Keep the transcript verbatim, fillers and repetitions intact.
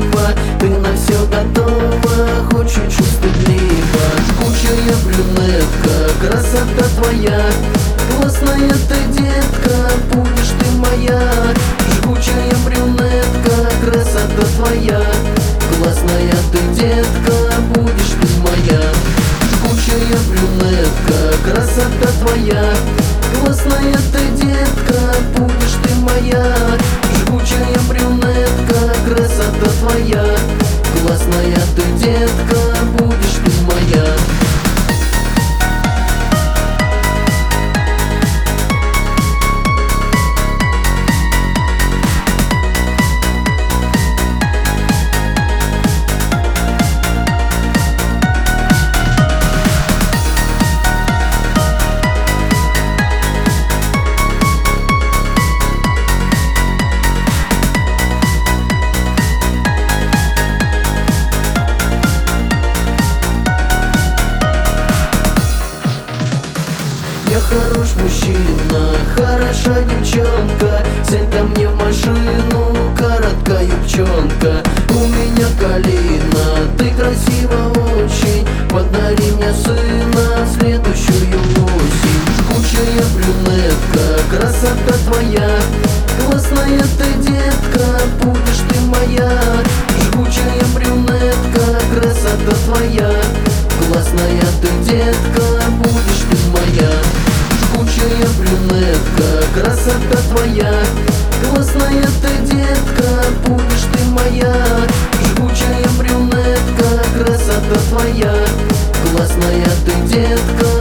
красиво, ты на все готова, хоть чуть-чуть стыдливо. Жгучая брюнетка, красота твоя, классная ты, детка, будешь ты моя. Жгучая брюнетка, красота твоя, классная ты, детка, будешь ты моя. Жгучая брюнетка, красота твоя, классная ты, детка, будешь ты моя. Жгучая брюнетка, красота твоя, классная ты, детка, будешь ты моя. Я хорош мужчина, хороша девчонка, сядь ко мне в машину, короткая юбчонка. У меня калина, ты красива очень, подари мне сына в следующую осень. Жгучая брюнетка, красота твоя, классная ты, детка, будешь ты моя. Жгучая брюнетка, красота твоя, классная ты, детка, будешь ты моя. Жгучая брюнетка, красота твоя, классная ты, детка, будешь ты моя. Жгучая брюнетка, красота твоя, классная ты, детка,